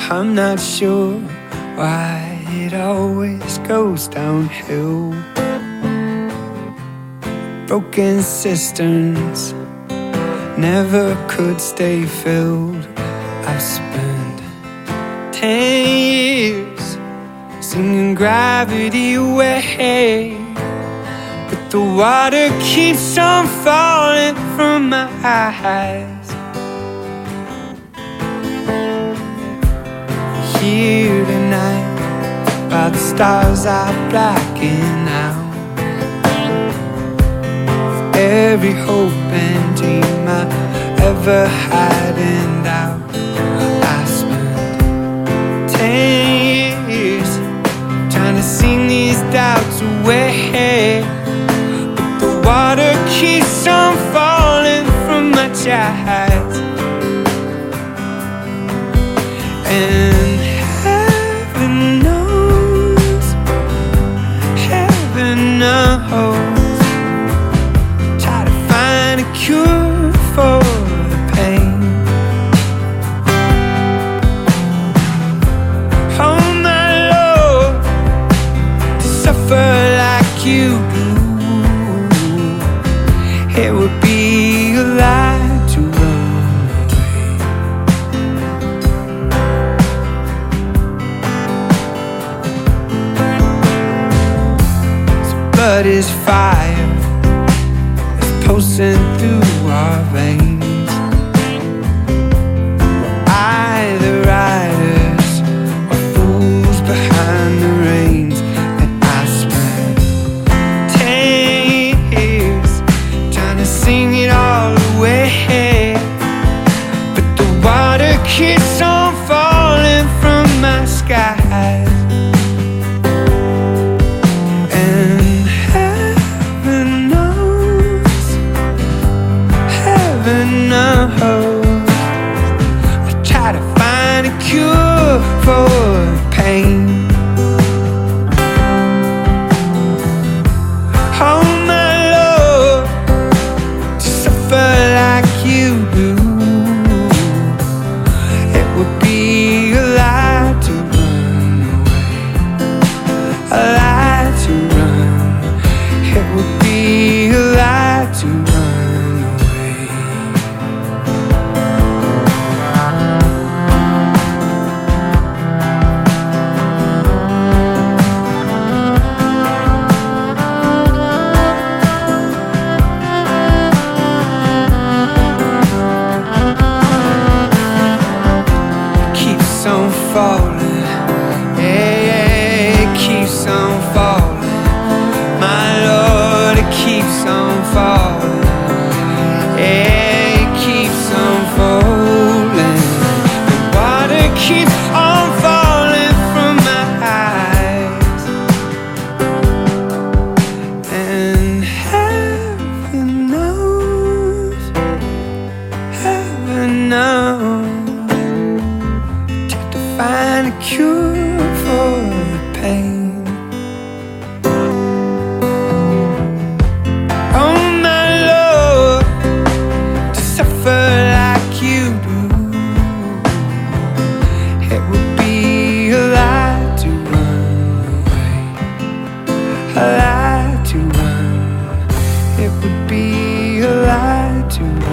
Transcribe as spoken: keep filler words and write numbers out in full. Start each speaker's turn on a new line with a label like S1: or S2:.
S1: I'm not sure why it always goes downhill. Broken cisterns never could stay filled. I've spent ten years singing gravity away, but the water keeps on falling from my eyes. Here tonight, while the stars are blacking out, every hope and dream I ever had in doubt. I spent ten years trying to sing these doubts away, but the water keeps on falling from my eyes. And heaven knows, heaven knows, try to find a cure for the pain. Oh my Lord, to suffer like you do, it would be a lie to run away. So blood is fire, it's pulsing through our veins. Either riders or fools behind the reins. And I spent ten years trying to sing it all away, but the water keeps on falling from my skies. And heaven knows, heaven knows, I try to find a cure for pain. Oh my Lord, to suffer like you do, it would be a lie to run away, a lie to run. It would be a lie to run away. Keeps on falling, yeah, yeah, it keeps on falling. My Lord, it keeps on falling, yeah, it keeps on falling. The water keeps on falling from my eyes. And heaven knows, heaven knows, find a cure for the pain. Oh my Lord, to suffer like you do, it would be a lie to run away, a lie to run. It would be a lie to run.